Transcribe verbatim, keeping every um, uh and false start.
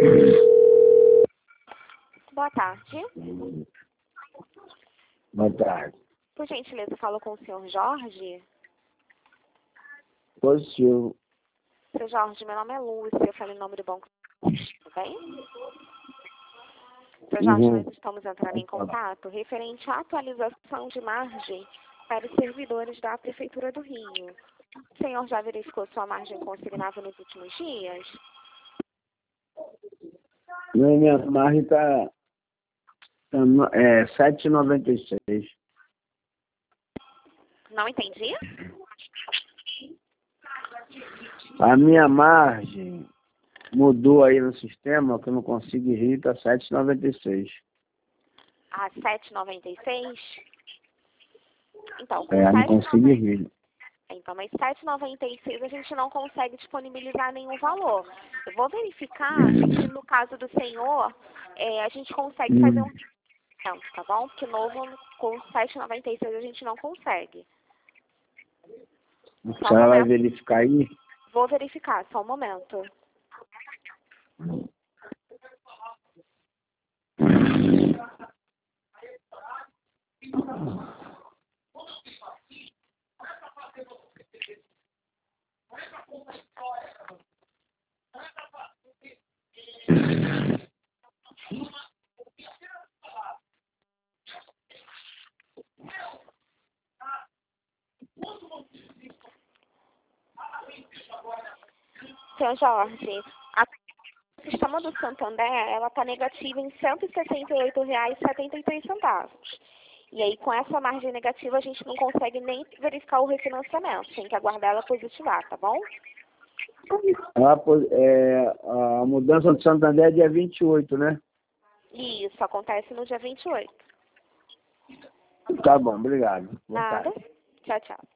Boa tarde. Boa tarde. Por gentileza, falo com o senhor Jorge. Positivo. Seu Jorge, meu nome é Lúcia, eu falo em nome do banco, tudo bem? Seu Jorge, Uhum. nós estamos entrando em contato referente à atualização de margem para os servidores da Prefeitura do Rio. O senhor já verificou sua margem consignável nos últimos dias? Minha margem está tá, no- é, sete e noventa e seis. Não entendi? A minha margem mudou aí no sistema, que eu não consigo rir, está sete e noventa e seis. A sete e noventa e seis? Então, com É, não sete e consigo noventa rir. Então, mas sete e noventa e seis a gente não consegue disponibilizar nenhum valor. Eu vou verificar se no caso do senhor, é, a gente consegue fazer um Hum. desconto, tá bom? Porque novo com sete e noventa e seis a gente não consegue. A Só um senhora vai momento. verificar aí? Vou verificar, só um momento. Seu Jorge, a o sistema do Santander, ela está negativa em cento e sessenta e oito reais e setenta e três centavos. E aí, com essa margem negativa, a gente não consegue nem verificar o refinanciamento. Tem que aguardar ela positivar, tá bom? A, po- é, a mudança do Santander é dia vinte e oito, né? Isso, acontece no dia vinte e oito. Tá bom, obrigado. Boa Nada. tarde. Tchau, tchau.